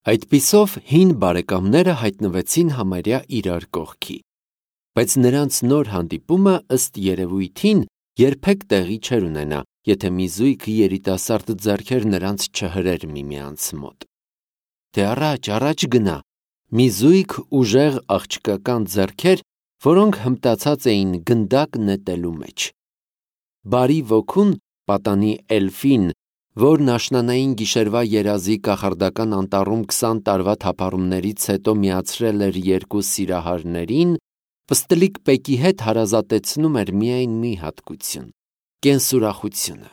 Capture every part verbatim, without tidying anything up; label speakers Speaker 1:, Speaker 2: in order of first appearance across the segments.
Speaker 1: Այդպիսով հին բարեկամները հայտնվեցին համարյա իրար կողքի, բայց նրանց նոր հանդիպումը ըստ երևույթին երբեք տեղի չէր ունենա, եթե մի զույգ երիտասարդ ձեռքեր նրանց չհրեր միմյանց մոտ։ Թե առաջ, առաջ գնա, մի զույգ ուժեղ աղջկական ձեռքեր, որոնք հմտացած էին գնդակ նետելու մեջ։ Բարի ոգուն, պատանի էլֆին, որն աշնանային գիշերվա երազի կախարդական անտառում քսան տարվա թափառումներից հետո միացրել էր երկու սիրահարներին, պստլիկ պեկի հետ հարազատեցնում էր միայն մի հատկություն՝ կենսուրախությունը։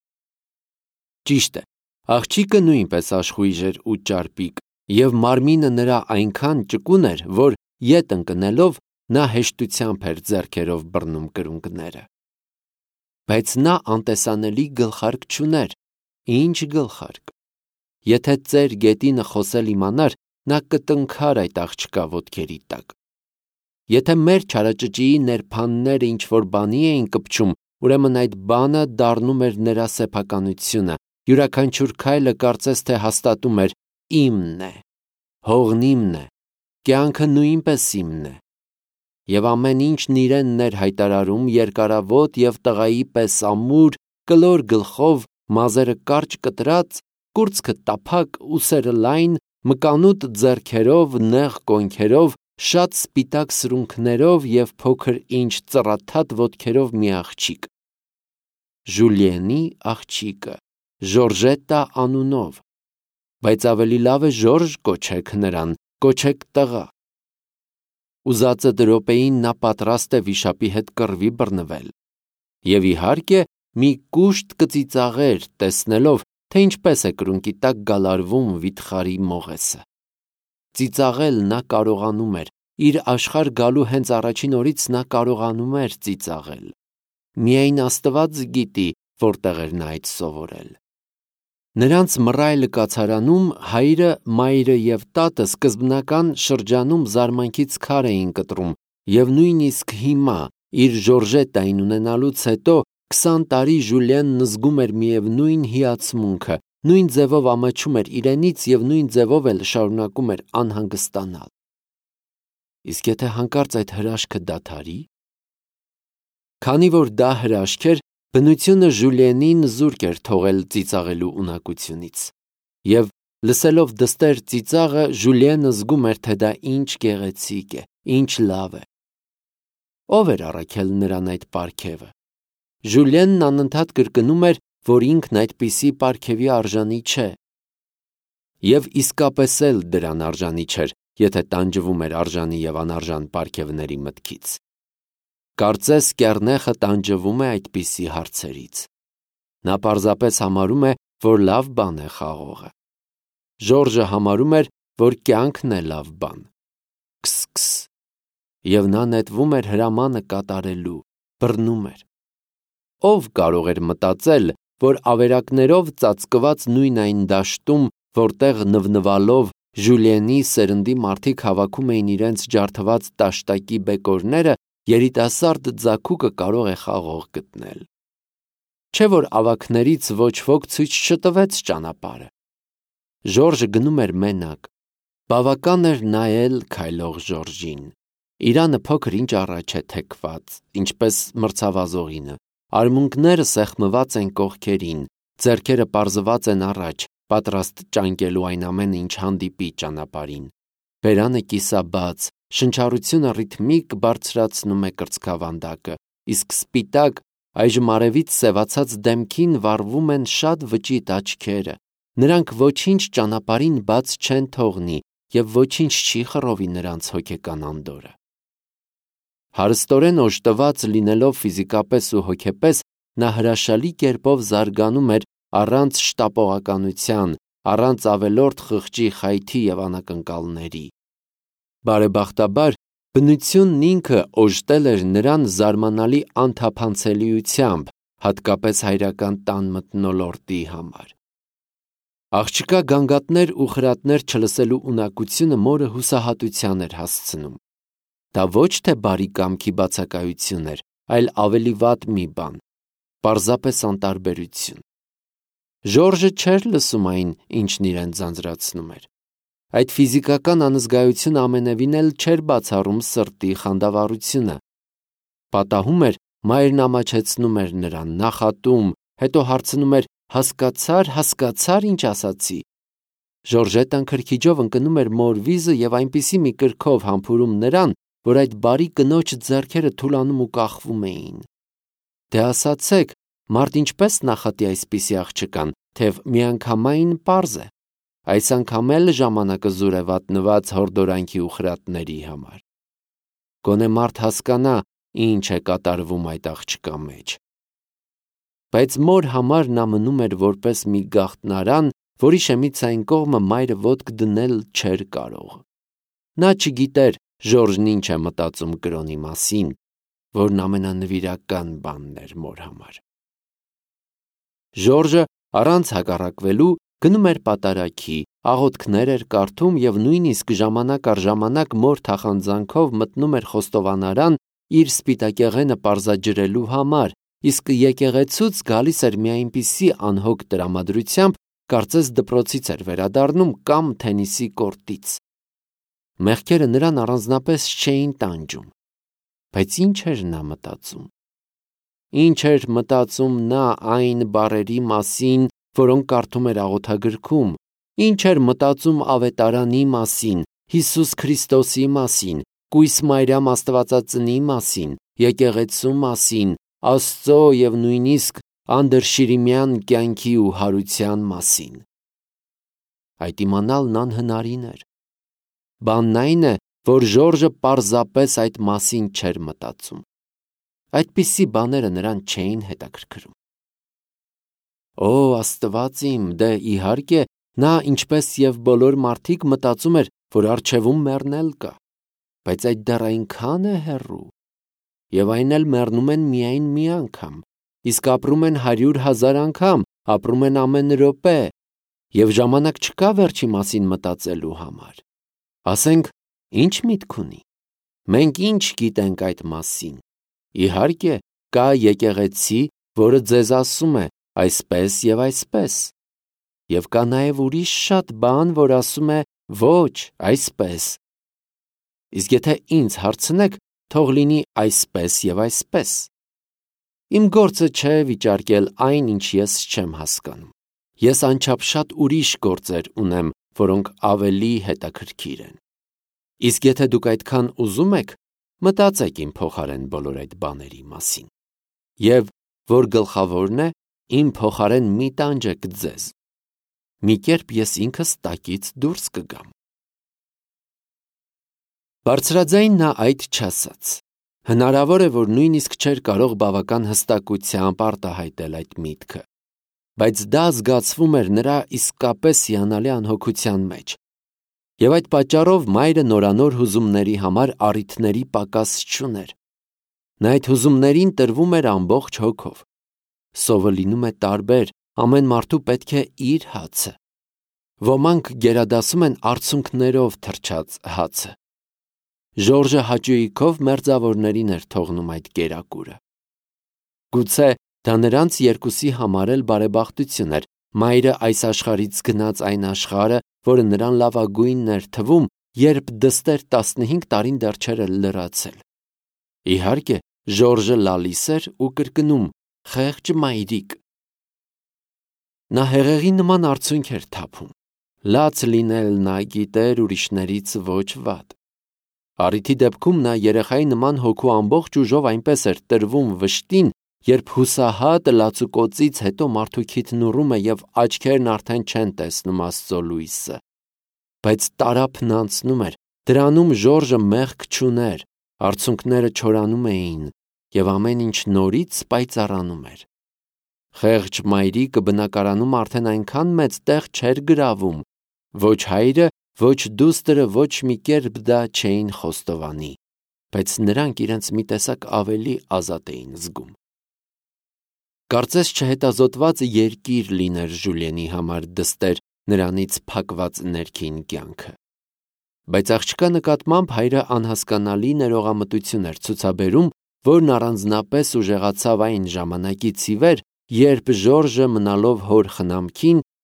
Speaker 1: Ճիշտ է, աղջիկը նույնպես աշխույժ էր ու ճարպիկ, և մարմինը նրա այնքան ճկուն էր, որ ետ ընկնելով նա հեշտությամբ էր ձեռքերով բռնում կրունկները։ Բայց նա անտեսանելի գլխարկ չուներ։ Ինչ գլխարկ։ Եթե ծեր գետինը խոսել իմանար, նա կտնքար այդ աղջկա ոտքերի տակ։ Եթե մեր չարաճճիի ներփանները ինչ-որ բանի էին կպչում, ուրեմն այդ բանը դառնում էր նրա սեփականությունը, յուրաքանչյուր քայլը կարծես թե հաստատում էր «իմն է», «հողն իմն է», «կյանքը նույնպես իմն է», և ամեն ինչն իրենն էր հայտարարում երկարավոտ և տղայի պես ամուր, կլոր գլխով, մազերը կարճ կտրած, կուրծքը տափակ, ուսերը լայն, մկանուտ ձեռքերով, նեղ կոնքերով, շատ սպիտակ սրունքներով և փոքր ինչ ծռաթաթ ոտքերով մի աղջիկ։ Ժուլիենի աղջիկը, Ժորժետտա անունով, բայց ավելի լավ է Ժորժ կոչեք նրան, կոչեք տղա։ Ուզածը րոպեին նա պատրաստ է վիշապի հետ կռվի բռնվել։ Եվ իհարկե մի կուշտ կծիծաղեր, տեսնելով, թե ինչպես է կրունկի տակ գալարվում վիթխարի մողեսը։ Ծիծաղել նա կարողանում էր, իր աշխարհ գալու հենց առաջին օրից նա կարողանում էր ծիծաղել։ Միայն Աստված գիտի, որտեղ էր նա այդ սովորել։ Նրանց մռայլ կացարանում հայրը, մայրը և տատը սկզբնական շրջանում զարմանքից քար էին կտրում, և նույնիսկ հիմա, իր Ժորժետտային ունենալուց հետո, քսան տարի Ժուլիենն զգում էր միևնույն հիացմունքը, նույն ձևով ամաչում էր իրենից և նույն ձևով էլ շարունակում էր անհանգստանալ։ Իսկ եթե հանկարծ այդ հրաշքը դադարի։ Քանի որ դա հրաշք էր, բնությունը Ժուլիենին զուրկ էր թողել ծիծաղելու ունակությունից, և լսելով դստեր ծիծաղը Ժուլիենը զգում էր, թե դա ինչ գեղեցիկ է, ինչ լավ է։ Ո՞վ էր առաքել նրան այդ պարգևը։ Ժուլիենն անընդհատ կրկնում էր, որ ինքն այդպիսի պարգևի արժանի չէ։ Եվ իսկապես էլ դրան արժանի չէր, եթե տանջվում էր արժանի և անարժան պարգևների մտքից։ Կարծես կեռնեխը տանջվում է այդպիսի հարցերից։ Նա պարզապես համարում է, որ լավ բան է խաղողը։ Ժորժը համարում էր, որ կյանքն է լավ բան։ Քս-քս։ Եվ նա նետվում էր հրամանը կատարելու, բռնում էր։ Ո՞վ կարող էր մտածել, որ ավերակներով ծածկված նույն այն դաշտում, որտեղ նվնվալով Ժուլիենի սերնդի մարդիկ հավաքում էին իրենց ջարդված տաշտակի բեկորները, երիտասարդ ձագուկը կարող է խաղող գտնել։ Չէ՞ որ ավագներից ոչ ոք ցույց չտվեց ճանապարհը։ Ժորժը գնում էր մենակ։ Բավական էր նայել քայլող Ժորժին։ Իրանը փոքր-ինչ առաջ է թեքված, ինչպես մրցավազողինը, արմունկները սեղմված են կողքերին, ձեռքերը պարզված են առաջ, պատրաստ ճանկելու այն ամենը, ինչ հանդիպի ճանապարհին։ Բերանը կիսաբաց, շնչառությունը ռիթմիկ բարձրացնում է կրծքավանդակը, իսկ սպիտակ, այժմ արևից սևացած դեմքին վառվում են շատ վճիտ աչքերը։ Նրանք ոչինչ ճանապարհին բաց չեն թողնի, և ոչինչ չի խռովի նրանց հոգեկան անդորրը։ Հարստորեն օժտված լինելով ֆիզիկապես ու հոգեպես, նա հրաշալի կերպով զարգանում էր առանց շտապողականության, առանց ավելորդ խղճի խայթի և անակնկալների։ Բարեբախտաբար, բնությունն ինքը օժտել էր նրան զարմանալի անթափանցելիությամբ, հատկապես հայրական տան մթնոլորտի համար։ Աղջկա գանգատներ ու խրատներ չլսելու ունակությունը մորը հուսահատության էր հասցնում։ Դա ոչ թե բարի կամքի բացակայություն էր, այլ ավելի վատ մի բան, պարզապես անտարբերություն։ Ժորժը չէր լսում այն, ինչն իրեն ձանձրացնում էր։ Այդ ֆիզիկական անզգայությունը ամենևին էլ չէր բացառում սրտի խանդավառությունը։ Պատահում էր, մայրն ամաչեցնում էր նրան, նախատում, հետո հարցնում էր. «Հասկացա՞ր, հասկացա՞ր, ինչ ասացի»։ Ժորժետան քրքիջով ընկնում էր մոր վիզը եւ այնպիսի մի կրքով համբուրում նրան, որ այդ բարի կնոջ ձեռքերը թուլանում ու կախվում էին։ Դե ասացեք, մարդ ինչպես նախատի այսպիսի աղջկան, թեև միանգամայն պարզ է։ Այս անգամ էլ ժամանակը զուր է վատնված հորդորանքի ու խրատների համար։ Գոնե մարդ հասկանա, ինչ է կատարվում այդ աղջկա մեջ։ Բայց մոր համար նա մնում էր որպես մի գաղտնարան, որի շեմից այն կողմը մայրը ոտք դնել չէր կարող։ Նա չգիտեր Ժորժն ինչ է մտածում կրոնի մասին, որն ամենանվիրական բանն էր մոր համար։ Ժորժը առանց հակառակվելու գնում էր պատարագի, աղոթքներ էր կարդում եւ նույնիսկ ժամանակ առ ժամանակ մոր թախանձանքով մտնում էր խոստովանարան իր սպիտակեղենը պարզաջրելու համար, իսկ եկեղեցուց գալիս էր մի այնպիսի անհոգ տրամադրությամբ, կարծես դպրոցից էր վերադառնում կամ թենիսի կորտից։ Մեղքերը նրան առանձնապես չէին տանջում։ Բայց ինչ էր նա մտածում։ Ինչ էր մտածում նա այն բառերի մասին, որոնք կարդում էր աղոթագրքում, ինչ էր մտածում ավետարանի մասին, Հիսուս Քրիստոսի մասին, կույս Մարիամ Աստվածածնի մասին, եկեղեցու մասին, Աստծո եւ նույնիսկ անդրշիրիմյան կյանքի ու հարության մասին։ Այդ իմանալն անհնարին էր։ Բանն այն է, որ Ժորժը պարզապես այդ մասին չէր մտածում։ Այդպիսի բաները նրան չէին հետաքրքրում։ Օ, Աստված իմ, դե իհարկե, նա ինչպես եւ բոլոր մարդիկ մտածում էր, որ առջևում մեռնել կա, բայց այդ դեռ այնքան է հեռու։ Եվ այն էլ մեռնում են միայն մի անգամ, իսկ ապրում են հարյուր հազար անգամ, ապրում են ամեն րոպե, եւ ժամանակ չկա վերջի մասին մտածելու համար։ Ասենք, ինչ միտք ունի։ Մենք ինչ գիտենք այդ մասին։ Իհարկե, կա եկեղեցի, որը ձեզ ասում է այսպես եւ այսպես։ Եվ կա նաեւ ուրիշ շատ բան, որ ասում է ոչ, այսպես։ Իսկ եթե ինձ հարցնեք, թող լինի այսպես եւ այսպես։ Իմ գործը չէ վիճարկել այն, ինչ ես չեմ հասկանում։ Ես անչափ շատ ուրիշ գործեր ունեմ, որոնք ավելի հետաքրքիր են։ Իսկ եթե դուք այդքան ուզում եք, մտածեք իմ փոխարեն բոլոր այդ բաների մասին։ Եվ, որ գլխավորն է, իմ փոխարեն մի տանջեք ձեզ։ Մի կերպ ես ինքս տակից դուրս կգամ։ Բարձրաձայն նա այդ չասաց։ Հնարավոր է, որ նույնիսկ չէր կարող բավական հստակությամբ արտահայտել այդ միտքը, բայց դա զգացվում էր նրա իսկապես հիանալի անհոգության մեջ։ Եվ այդ պատճառով մայրը նորանոր հուզումների համար առիթների պակաս չուներ։ Նա այդ հուզումներին տրվում էր ամբողջ հոգով։ Սովը լինում է տարբեր, ամեն մարդու պետք է իր հացը։ Ոմանք գերադասում են արցունքներով թրջած հացը։ Ժորժը հաճույքով մերձավորներին էր թողնում այդ կերակուրը։ Գուցե դա նրանց երկուսի համար էլ բարեբախտություն էր։ Մայրը այս աշխարհից գնաց այն աշխարհը, որը նրան լավագույնն էր թվում, երբ դստեր տասնհինգ տարին դեռ չէր լրացել։ Իհարկե, Ժորժը լալիս էր ու կրկնում. «Խեղճ մայրիկ»։ Նա հեղեղի նման արցունք էր թափում։ Լաց լինել նա գիտեր ուրիշներից ոչ վատ։ Առիթի դեպքում նա երեխայի նման հոգու ամբողջ ուժով այնպես էր տրվում վշտին, երբ հուսահատ լացուկոցից հետո մարդու քիթն ուռում է եւ աչքերն արդեն չեն տեսնում Աստծո լույսը։ Բայց տարափն անցնում էր, դրանում Ժորժը մեղք չուներ, արցունքները չորանում էին եւ ամեն ինչ նորից պայծառանում էր։ Խեղճ մայրիկը բնակարանում արդեն այնքան մեծ տեղ չէր գրավում, ոչ հայրը, ոչ դուստրը ոչ մի կերպ դա չէին խոստովանի, բայց նրանք իրենց մի տեսակ ավելի ազատ էին զգում։ Կարծես չհետազոտված երկիր լիներ Ժուլիենի համար դստեր նրանից փակված ներքին կյանքը։ Բայց աղջկա նկատմամբ հայրը անհասկանալի ներողամտություն էր ցուցաբերում, որն առանձնապես ուժեղացավ այն ժամանակից ի վեր, երբ Ժորժը մնալով հոր խնամքին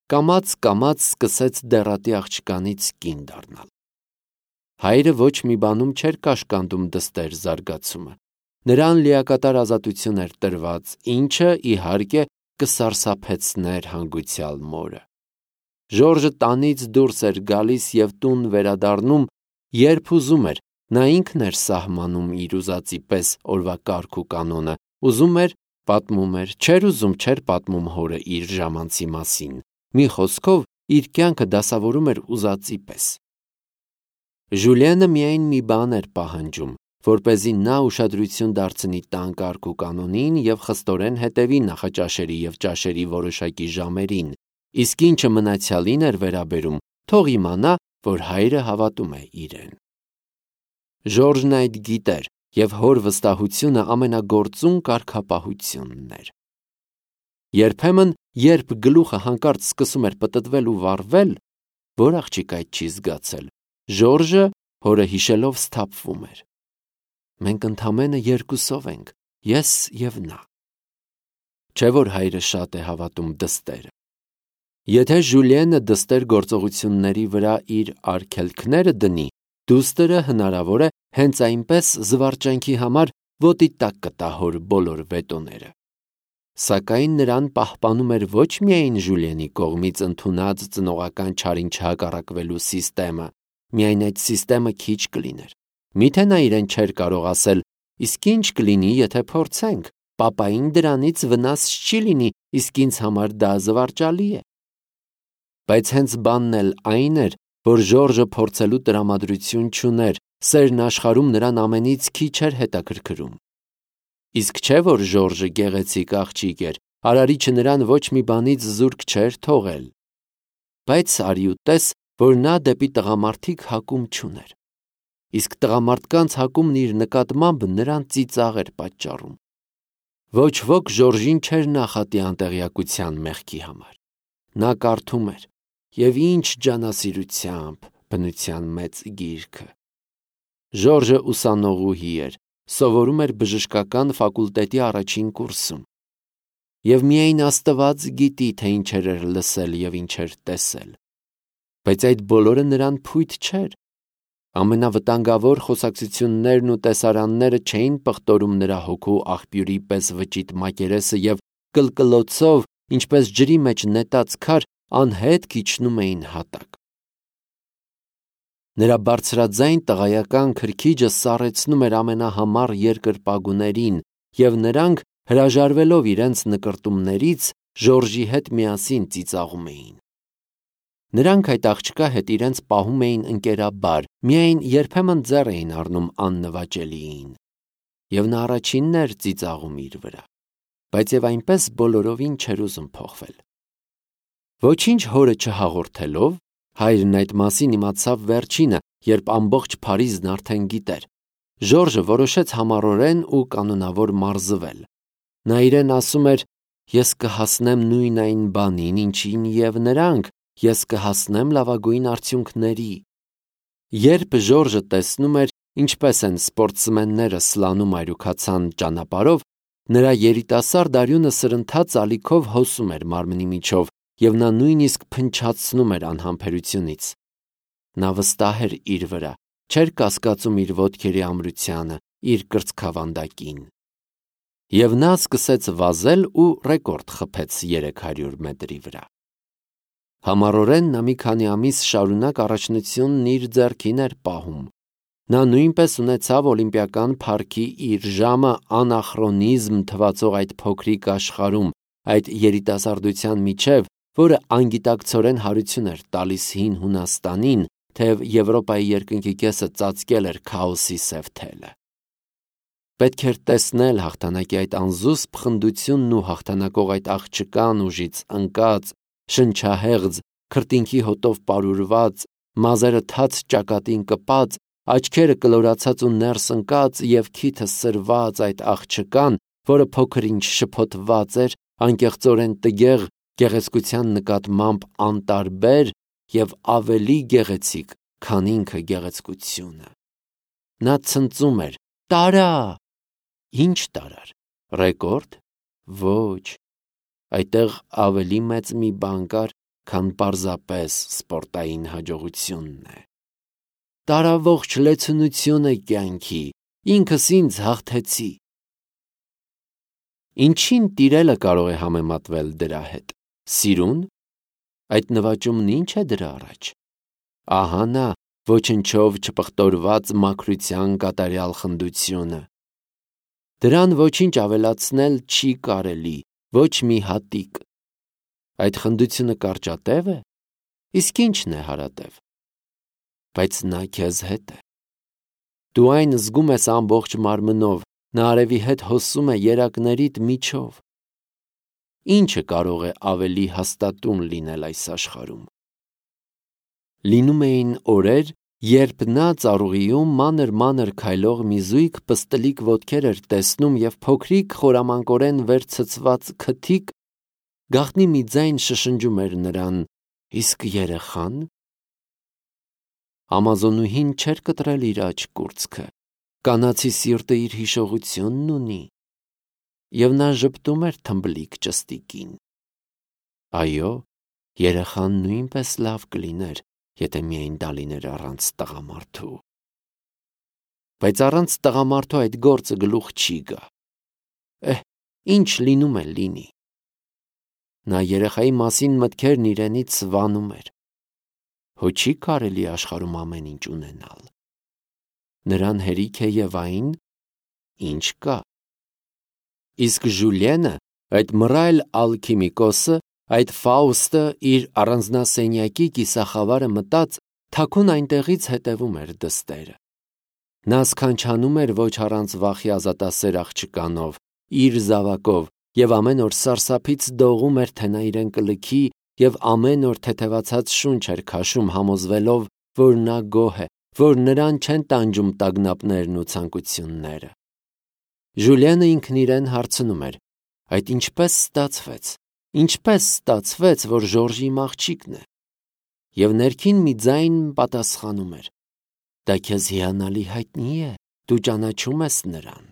Speaker 1: կամաց-կամաց սկսեց դեռատի աղջկանից կին դառնալ։ Հայրը ոչ մի բանում չէր կաշկանդում դստեր զարգացումը։ Նրան լիակատար ազատություն էր տրված, ինչը, իհարկե, կսարսափեցներ հանգուցյալ մորը։ Ժորժը տանից դուրս էր գալիս և տուն վերադառնում, երբ ուզում էր, նա ինքն էր սահմանում իր ուզածի պես օրվա կարգ ու կանոնը, ուզում էր, պատմում էր, չէր ուզում, չէր պատմում հորը իր ժամանցի մասին, մի խոսքով, իր կյանքը դասավորում էր ուզածի պես։ Ժուլիենը միայն մի բան էր պահանջում, որպեսզի նա ուշադրություն դարձնի տան կարգ ու կանոնին և խստորեն հետևի նախաճաշերի և ճաշերի որոշակի ժամերին, իսկ ինչը մնացյալին էր վերաբերում, թող իմանա, որ հայրը հավատում է իրեն։ Ժորժն այդ գիտեր, և հոր վստահությունը ամենագործուն կարգապահությունն էր։ Երբեմն, երբ գլուխը հանկարծ սկսում էր պտտվել ու վառվել, որ աղջիկ այդ չի զգացել, Ժորժը հորը հիշելով սթափվում էր։ Մենք ընդամենը երկուսով ենք, ես և նա։ Չէ՞ որ հայրը շատ է հավատում դստերը։ Եթե Ժուլիենը դստեր գործողությունների վրա իր արգելքները դնի, դուստրը հնարավոր է հենց այնպես զվարճանքի համար ոտի տակ կտա հոր բոլոր վետոները։ Սակայն նրան պահպանում էր ոչ միայն Ժուլիենի կողմից ընդունած ծնողական չարին չհակառակվելու սիստեմը, միայն այդ սիստեմը քիչ կլիներ։ Միթե նա իրեն չէր կարող ասել, իսկ ինչ կլինի, եթե փորձենք, պապային դրանից վնաս չի լինի, իսկ ինձ համար դա զվարճալի է։ Բայց հենց բանն էլ այն էր, որ Ժորժը փորձելու տրամադրություն չուներ, սերն աշխարհում նրան ամենից քիչ էր հետաքրքրում։ Իսկ չէ՞ որ Ժորժը գեղեցիկ աղջիկ էր, արարիչը նրան ոչ մի բանից զուրկ չէր թողել։ Բայց արի ու տես, որ նա դեպի տղամարդիկ հակում չուներ։ Իսկ տղամարդկանց հակումն իր նկատմամբ նրան ծիծաղ էր պատճառում։ Ոչ ոք Ժորժին չէր նախատի անտեղյակության մեղքի համար։ Նա կարդում էր, և ինչ ջանասիրությամբ, բնության մեծ գիրքը։ Ժորժը ուսանողուհի էր, սովորում էր բժշկական ֆակուլտետի առաջին կուրսում։ Եվ միայն Աստված գիտի, թե ինչեր էր լսել և ինչեր տեսել։ Բայց այդ բոլորը նրան փույթ չէր։ Ամենավտանգավոր խոսակցություններն ու տեսարանները չէին պղտորում նրա հոգու աղբյուրի պես վճիտ մակերեսը և կլկլոցով, ինչպես ջրի մեջ նետած քար, անհետ քիչնում էին հատակ։ Նրա բարձրաձայն տղայական քրքիջը սառեցնում էր ամենահամառ երկրպագուներին, և նրանք, հրաժարվելով իրենց նկրտումներից, Ժորժի հետ միասին ծիծաղում էին։ Նրանք այդ աղջկա հետ իրենց պահում էին ընկերաբար, միայն երբեմն ձեռ էին առնում աննվաճելիին։ Եվ նա առաջինն էր ծիծաղում իր վրա, բայց և այնպես բոլորովին չէր ուզում փոխվել։ Ոչինչ հորը չհաղորդելով, հայրն այդ մասին իմացավ վերջինը, երբ ամբողջ Փարիզն արդեն գիտեր։ Ժորժը որոշեց համառորեն ու կանոնավոր մարզվել։ Նա իրեն ասում էր. «Ես կհասնեմ նույն այն բանին, ինչին և նրանք, ես կհասնեմ լավագույն արդյունքների»։ Երբ Ժորժը տեսնում էր, ինչպես են սպորտսմենները սլալոմ այրուքացան ճանապարհով, նրա երիտասարդ արյունը սրընթաց ալիքով հոսում էր մարմնի միջով, և նա նույնիսկ փնչացնում էր անհամբերությունից։ Նա վստահ էր իր վրա, չէր կասկածում իր ոտքերի ամրությանը, իր կրծքավանդակին։ Եվ նա սկսեց վազել ու ռեկորդ խփեց երեք հարյուր մետրի վրա։ Համառորեն նա մի քանի ամիս շարունակ առաջնությունն իր ձեռքին էր պահում։ Նա նույնպես ունեցավ օլիմպիական փառքի իր ժամը անախրոնիզմ թվացող այդ փոքրիկ աշխարհում, այդ երիտասարդության միջև, որը անգիտակցորեն հարություն էր տալիս հին Հունաստանին, թեև Եվրոպայի երկնքի կեսը ծածկել էր քաոսի սև թելը։ Պետք էր տեսնել հաղթանակի այդ անզուսպ խնդությունն ու հաղթանակող այդ աղջկան ուժից ընկած, շնչահեղձ, քրտինքի հոտով պարուրված, մազերը թաց ճակատին կպած, աչքերը կլորացած ու ներս ընկած և քիթը սրված այդ աղջկան, որը փոքր-ինչ շփոթված էր, անկեղծորեն տգեղ, գեղեցկության նկատմամբ անտարբեր և ավելի գեղեցիկ, քան ինքը գեղեցկությունը։ Նա ցնծում էր. «Տարա»։ Ինչ տարար։ Ռեկորդ։ Ոչ։ Այդտեղ ավելի մեծ մի բան կար, քան պարզապես սպորտային հաջողությունն է։ Տարավողջ լեցունություն է կյանքի, ինքս ինձ հաղթեցի։ Ինչին տիրելը կարող է համեմատվել դրա հետ։ Սիրուն։ Այդ նվաճումն ինչ է դրա առաջ։ Ահա նա, ոչնչով չպղտորված մաքրության կատարյալ խնդությունը։ Դրան ոչինչ ավելացնել չի կարելի, ոչ մի հատիկ։ Այդ խնդությունը կարճատև է, իսկ ինչն է հարատև։ Բայց նա քեզ հետ է։ Դու այն զգում ես ամբողջ մարմնով, նա արևի հետ հոսում է երակներիդ միջով։ Ինչը կարող է ավելի հաստատուն լինել այս աշխարհում։ Լինում էին օրեր, երբ նա ծառուղիում մանր-մանր քայլող մի զույգ պստլիկ ոտքեր էր տեսնում և փոքրիկ խորամանկորեն վեր ցցված քթիկ գաղտնի մի ձայն շշնջում էր նրան. իսկ երեխա՞ն։ Ամազոնուհին չէր կտրել իր աջ կուրծքը, կանացի սիրտը իր հիշողությունն ունի, և նա ժպտում էր թմբլիկ ճստիկին։ Այո, երեխան նույնպես լավ կլիներ, եթե միայն դա լիներ առանց տղամարդու։ Բայց առանց տղամարդու այդ գործը գլուխ չի գա։ Էհ, ինչ լինում է լինի։ Նա երեխայի մասին մտքերն իրենից սվանում էր։ Հո չի կարելի աշխարհում ամեն ինչ ունենալ։ Նրան հերիք է և այն, ինչ կա։ Իսկ Ժուլիենը, այդ մռայլ ալքիմիկոսը, այդ Ֆաուստը իր առանձնասենյակի կիսախավարը մտած թաքուն այնտեղից հետևում էր դստերը։ Նա սքանչանում էր ոչ առանց վախի ազատասեր աղջկանով, իր զավակով, և ամեն օր սարսափից դողում էր, թե նա իրեն կլքի, և ամեն օր թեթևացած շունչ էր քաշում, համոզվելով, որ նա գոհ է, որ նրան չեն տանջում տագնապներն ու ցանկությունները։ Ժուլիենը ինքն իրեն հարցնում էր. այդ ինչպես ստացվեց, ինչպես ստացվեց, որ Ժորժի իմ աղջիկն է։ Եվ ներքին մի ձայն պատասխանում էր. դա քեզ հիանալի հայտնի է, դու ճանաչում ես նրան։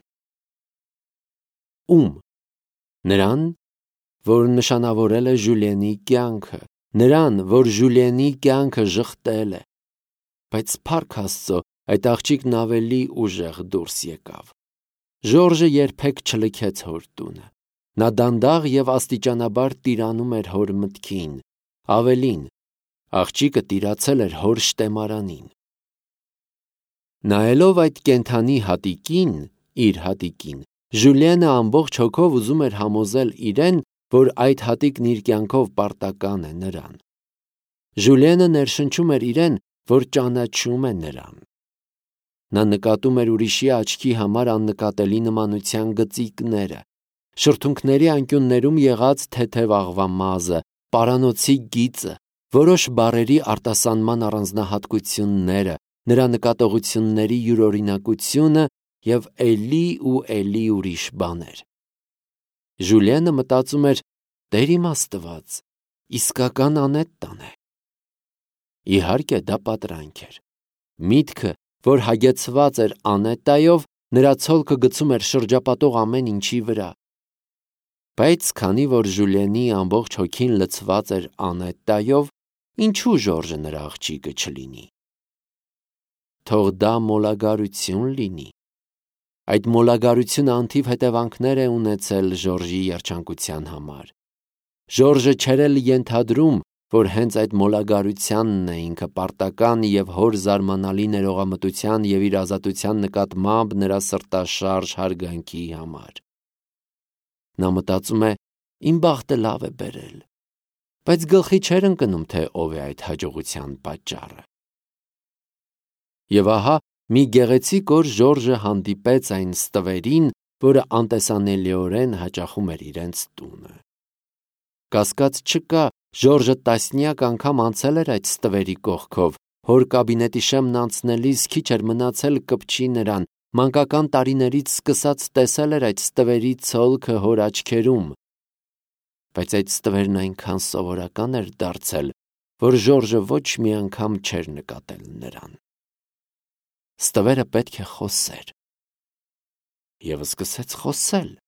Speaker 1: Ում։ Նրան, որ նշանավորել է Ժուլիենի կյանքը, նրան, որ Ժուլիենի կյանքը ժխտել է։ Բայց փառք Աստծո, այդ աղջիկն ավելի ուժեղ դուրս եկավ։ Ժորժը երբեք չլքեց հոր տունը։ Նա դանդաղ և աստիճանաբար տիրանում էր հոր մտքին, ավելին, աղջիկը տիրացել էր հոր շտեմարանին։ Նայելով այդ կենդանի հատիկին, իր հատիկին, Ժուլիենը ամբողջ հոգով ուզում էր համոզել իրեն, որ այդ հատիկն իր կյանքով պարտական է նրան։ Ժուլիենը ներշնչում էր իրեն, որ ճանաչում է նրան։ Նա նկատում էր ուրիշի աչքի համար աննկատելի նմանության գծիկները, շրթունքների անկյուններում եղած թեթև աղվամազը, պարանոցի գիծը, որոշ բառերի արտասանման առանձնահատկությունները, նրա նկատողությունների յուրօրինակությունը և էլի ու էլի ուրիշ բաներ։ Ժուլիենը մտածում էր. Տեր իմ Աստված, իսկական անետ-տան է։ Իհարկե, դա պատրանք էր։ Միտքը, որ հագեցված էր անետայով, նրա ցոլքը գցում էր շրջապատող ամեն ինչի վրա։ Բայց քանի որ Ժուլիենի ամբողջ հոգին լցված էր անետայով, ինչու Ժորժը նրա աղջիկը չլինի։ Թող դա մոլագարություն լինի։ Այդ մոլագարությունը անթիվ հետևանքներ է ունեցել Ժորժի երջանկության համար։ Ժորժը չէր էլ ենթադրում, որ հենց այդ մոլագարությանն է ինքը պարտական և հոր զարմանալի ներողամտության և իր ազատության նկատմամբ նրա սրտաշարժ հարգանքի համար։ Նա մտածում է. իմ բախտը լավ է բերել, բայց գլխի չէր ընկնում, թե ով է այդ հաջողության պատճառը։ Եվ ահա մի գեղեցիկ օր Ժորժը հանդիպեց այն ստվերին, որը անտեսանելիորեն հաճախում էր իրենց տունը։ Կասկած չկա, Ժորժը տասնյակ անգամ անցել էր այդ ստվերի կողքով, հոր կաբինետի շեմն անցնելիս քիչ էր մնացել կպչի նրան, մանկական տարիներից սկսած տեսել էր այդ ստվերի ցոլքը հոր աչքերում։ Բայց այդ ստվերն այնքան սովորական էր դարձել, որ Ժորժը ոչ մի անգամ չէր նկատել նրան։ Ստվերը պետք է խոսեր։ Եվ սկսեց խոսել։